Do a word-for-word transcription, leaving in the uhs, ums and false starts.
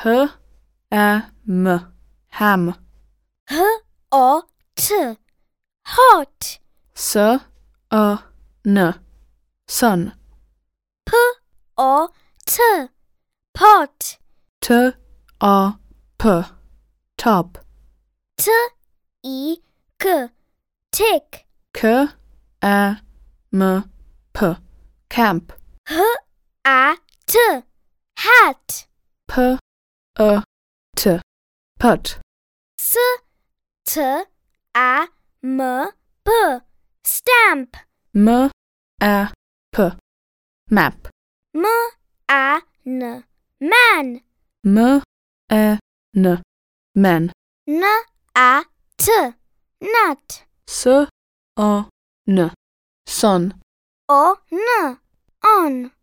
H A M ham. H O T hot. S A N sun. P O T pot. T A P top. T I K tick. K A M P camp. H A T hat. P A T put. S T A M P stamp. M A P map. M A N man. M A N man. N A T nut. S A N sun. O N on.